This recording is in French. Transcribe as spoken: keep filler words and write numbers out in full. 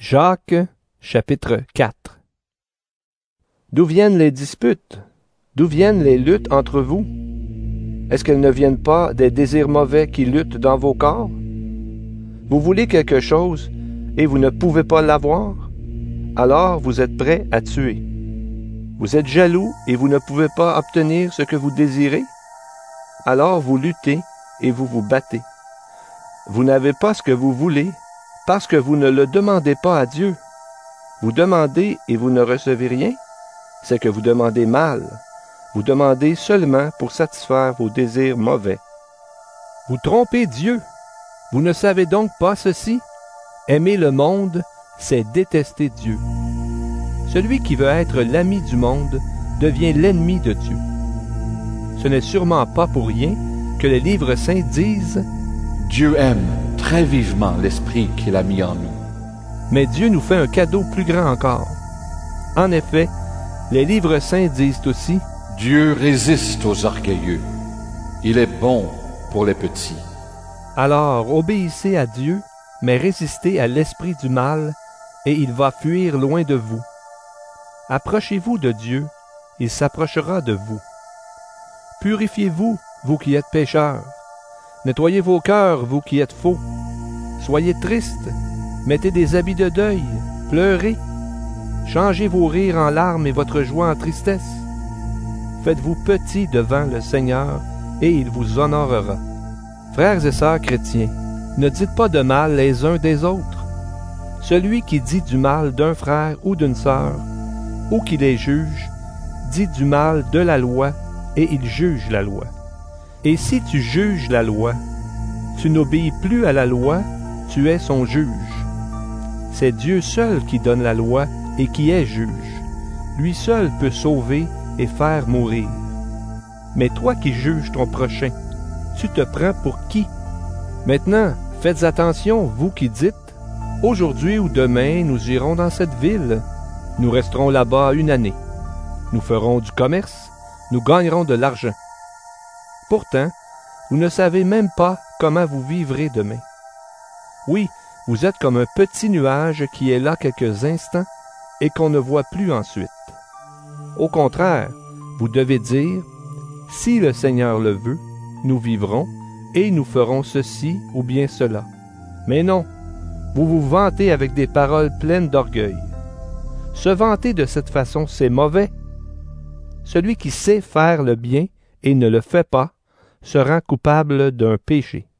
Jacques, chapitre quatre. D'où viennent les disputes? D'où viennent les luttes entre vous? Est-ce qu'elles ne viennent pas des désirs mauvais qui luttent dans vos corps? Vous voulez quelque chose et vous ne pouvez pas l'avoir? Alors vous êtes prêts à tuer. Vous êtes jaloux et vous ne pouvez pas obtenir ce que vous désirez? Alors vous luttez et vous vous battez. Vous n'avez pas ce que vous voulez parce que vous ne le demandez pas à Dieu. Vous demandez et vous ne recevez rien? C'est que vous demandez mal. Vous demandez seulement pour satisfaire vos désirs mauvais. Vous trompez Dieu. Vous ne savez donc pas ceci? Aimer le monde, c'est détester Dieu. Celui qui veut être l'ami du monde devient l'ennemi de Dieu. Ce n'est sûrement pas pour rien que les livres saints disent « Dieu aime très vivement l'Esprit qu'il a mis en nous. » Mais Dieu nous fait un cadeau plus grand encore. En effet, les livres saints disent aussi « Dieu résiste aux orgueilleux. Il est bon pour les petits. » Alors obéissez à Dieu, mais résistez à l'esprit du mal, et il va fuir loin de vous. Approchez-vous de Dieu, il s'approchera de vous. Purifiez-vous, vous qui êtes pécheurs. Nettoyez vos cœurs, vous qui êtes faux. Soyez tristes, mettez des habits de deuil, pleurez. Changez vos rires en larmes et votre joie en tristesse. Faites-vous petits devant le Seigneur, et il vous honorera. Frères et sœurs chrétiens, ne dites pas de mal les uns des autres. Celui qui dit du mal d'un frère ou d'une sœur, ou qui les juge, dit du mal de la loi, et il juge la loi. Et si tu juges la loi, tu n'obéis plus à la loi, tu es son juge. C'est Dieu seul qui donne la loi et qui est juge. Lui seul peut sauver et faire mourir. Mais toi qui juges ton prochain, tu te prends pour qui? Maintenant, faites attention, vous qui dites, « Aujourd'hui ou demain, nous irons dans cette ville. Nous resterons là-bas une année. Nous ferons du commerce, nous gagnerons de l'argent. » Pourtant, vous ne savez même pas comment vous vivrez demain. Oui, vous êtes comme un petit nuage qui est là quelques instants et qu'on ne voit plus ensuite. Au contraire, vous devez dire, « Si le Seigneur le veut, nous vivrons et nous ferons ceci ou bien cela. » Mais non, vous vous vantez avec des paroles pleines d'orgueil. Se vanter de cette façon, c'est mauvais. Celui qui sait faire le bien et ne le fait pas se rend coupable d'un péché.